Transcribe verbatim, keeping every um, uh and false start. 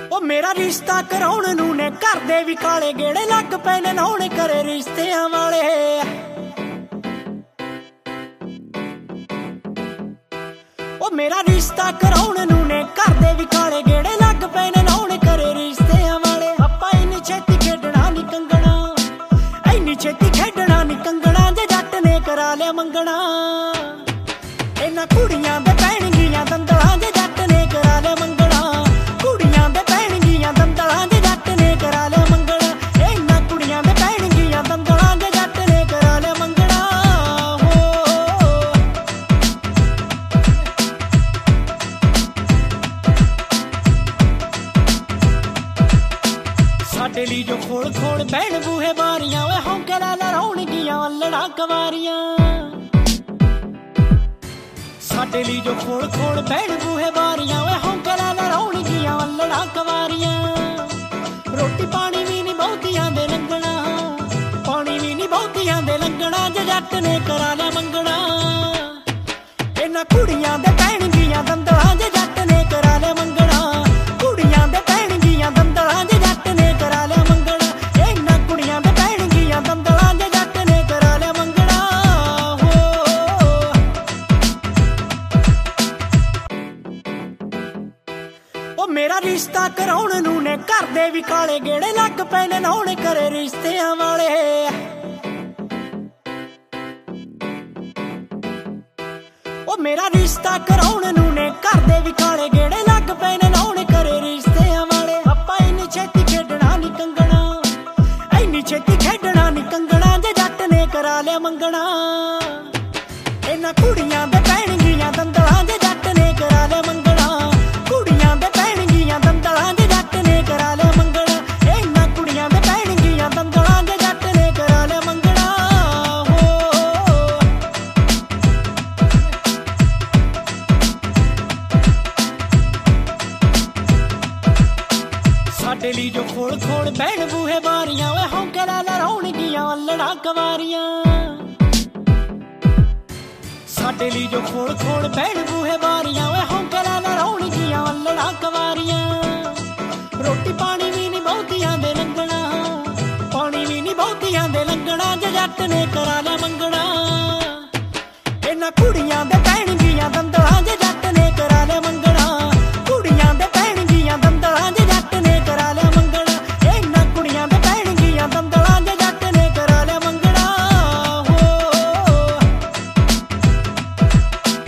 ਉਹ ਮੇਰਾ ਰਿਸ਼ਤਾ ਕਰਾਉਣ ਨੂੰ ਨੇ ਘਰ ਦੇ ਵੀ ਕਾਲੇ ਗੇੜੇ ਲੱਗ ਪਏ ਨੇ ਲਾਉਣ ਕਰੇ ਰਿਸ਼ਤਿਆਂ ਵਾਲੇ। ਉਹ ਮੇਰਾ ਰਿਸ਼ਤਾ ਕਰਾਉਣ ਨੂੰ ਨੇ ਘਰ ਦੇ ਵੀ ਕਾਲੇ ਗੇੜੇ ਲੱਗ ਪਏ ਨੇ ਲਾਉਣ ਕਰੇ ਰਿਸ਼ਤਿਆਂ ਵਾਲੇ। ਆਪਾਂ ਇੰਨੀ ਛੇਤੀ ਖੇਡਣਾ ਨੀ ਕੰਗਣਾ, ਇੰਨੀ ਛੇਤੀ ਖੇਡਣਾ ਨੀ ਕੰਗਣਾ, ਜੇ ਜੱਟ ਨੇ ਕਰਾ ਲਿਆ ਮੰਗਣਾ। ਇਹਨਾਂ ਕੁੜੀਆਂ ਦੇ ਪੈਣਗੀਆਂ ਦੰਦਲਾਂ, ਜੇ ਜੱਟ ਨੇ ਕਰਾ ਲਿਆ ਮੰਗਣਾ। ਕੁੜੀਆਂ ਦੇ ਪੈਣਗੀਆਂ ਦੰਦਲਾਂ, ਜੇ ਜੱਟ ਨੇ ਕਰਾ ਲਿਆ ਮੰਗਣਾ। ਇਹਨਾਂ ਕੁੜੀਆਂ ਦੇ ਪੈਣਗੀਆਂ ਦੰਦਲਾਂ, ਜੇ ਜੱਟ ਨੇ ਕਰਾ ਲਿਆ ਮੰਗਣਾ। ਸਾਡੇ ਲਈ ਜੋ ਖੋਲ ਖੋਲ ਬਹਿਣ ਬੂਹੇ ਬਾਰੀਆਂ, ਵੇ ਹੌਂਕੇ ਲਾ ਲੜਾਉਣਗੀਆਂ ਅੱਲੜਾਂ ਕਵਾਰੀਆਂ। ਸਾਡੇ ਲਈ ਜੋ ਖੋਲ ਖੋਲ ਬਹਿਣ ਬੂਹੇ ਬਾਰੀਆਂ, ਵੇ ਹੌਂਕੇ ਲਾ ਲੜਾਉਣਗੀਆਂ ਅੱਲੜਾਂ ਕਵਾਰੀਆਂ। ਰੋਟੀ ਪਾਣੀ ਵੀ ਨੀ ਬਹੁਤੀਆਂ ਦੇ ਲੰਘਣਾ, ਪਾਣੀ ਵੀ ਨੀ ਬਹੁਤੀਆਂ ਦੇ ਲੰਘਣਾ, ਜੇ ਜੱਟ ਨੇ ਕਰਾ ਲਿਆ ਮੰਗਣਾ। ਇਹਨਾਂ ਕੁੜੀਆਂ ਦੇ ਪੈਣਗੀਆਂ ਦੰਦਲਾਂ, ਜੇ ਜੱਟ ਨੇ ਕਰਾ ਲਿਆ ਮੰਗਣਾ। ਕੁੜੀਆਂ ਦੇ ਪੈਣਗੀਆਂ ਦੰਦਲਾਂ, ਜੇ ਜੱਟ ਨੇ ਕਰਾ ਲਿਆ ਮੰਗਣਾ। ਇਹਨਾਂ ਕੁੜੀਆਂ ਦੇ ਪੈਣਗੀਆਂ ਦੰਦਲਾਂ, ਜੇ ਜੱਟ ਨੇ ਕਰਾ ਲਿਆ ਮੰਗਣਾ। ਉਹ ਮੇਰਾ ਰਿਸ਼ਤਾ ਕਰਾਉਣ ਨੂੰ ਨੇ ਘਰ ਦੇ ਵੀ ਕਾਲੇ ਗੇੜੇ ਲੱਗ ਪਏ ਨੇ ਲਾਉਣ ਕਰੇ ਰਿਸ਼ਤਿਆਂ ਵਾਲੇ। ਉਹ ਮੇਰਾ ਰਿਸ਼ਤਾ ਕਰਾਉਣ ਨੂੰ ਨੇ ਘਰ ਦੇ ਵੀ ਕਾਲੇ ਗੇੜੇ ਲੱਗ ਪਏ ਨੇ ਲਾਉਣ ਕਰੇ ਰਿਸ਼ਤਿਆਂ ਵਾਲੇ। ਆਪਾਂ ਇੰਨੀ ਛੇਤੀ ਖੇਡਣਾ ਨੀ ਕੰਗਣਾ, ਇੰਨੀ ਛੇਤੀ ਖੇਡਣਾ ਨੀ ਕੰਗਣਾ, ਜੇ ਜੱਟ ਨੇ ਕਰਾ ਲਿਆ ਮੰਗਣਾ। ਇਹਨਾਂ ਕੁੜੀਆਂ ਦੇ ਪੈਣਗੀਆਂ ਦੰਦਲਾਂ, ਜੇ ਜੱਟ ਨੇ ਕਰਾ ਲਿਆ ਮੰਗਣਾ। ਕੁੜੀਆਂ ਦੇ ਪੈਣਗੀਆਂ ਦੰਦਲਾਂ, ਜੇ ਜੱਟ ਨੇ ਕਰਾ ਲਿਆ ਮੰਗਣਾ। ਇਹਨਾਂ ਕੁੜੀਆਂ ਦੇ ਪੈਣਗੀਆਂ ਦੰਦਲਾਂ, ਜੇ ਜੱਟ ਨੇ ਕਰਾ ਲਿਆ ਮੰਗਣਾ। ਸਾਡੇ ਲਈ ਜੋ ਖੋਲ ਖੋਲ ਬਹਿਣ ਬੂਹੇ ਬਾਰੀਆਂ, ਵੇ ਹੌਂਕੇ ਲਾ ਲੜਾਉਣਗੀਆਂ ਅੱਲੜਾਂ ਕਵਾਰੀਆਂ। ਸਾਡੇ ਲਈ ਜੋ ਖੋਲ ਖੋਲ ਬਹਿਣ ਬੂਹੇ ਬਾਰੀਆਂ, ਵੇ ਹੌਂਕੇ ਲਾ ਲੜਾਉਣਗੀਆਂ ਅੱਲੜਾਂ ਕਵਾਰੀਆਂ। ਰੋਟੀ ਪਾਣੀ ਵੀ ਨੀ ਬਹੁਤੀਆਂ ਦੇ ਲੰਘਣਾ, ਪਾਣੀ ਵੀ ਨੀ ਬਹੁਤੀਆਂ ਦੇ ਲੰਘਣਾ, ਜੇ ਜੱਟ ਨੇ ਕਰਾ